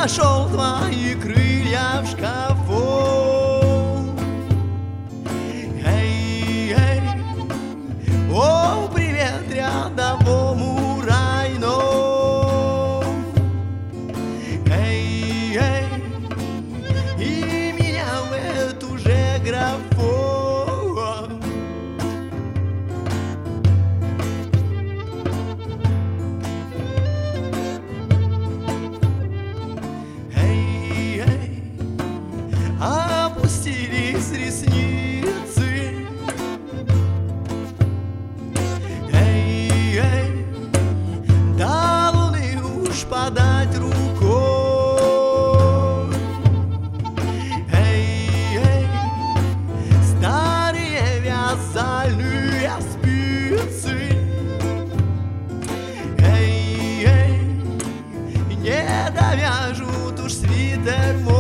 нашел твои крылья в шкафу. Эй, эй, о, привет рядовому райну. Эй, эй, и меня в эту же графу. Опустились ресницы. Эй, эй, до луны уж подать рукой. Эй, эй, старые вязальные спицы. Эй, эй, не довяжут уж свитер мой.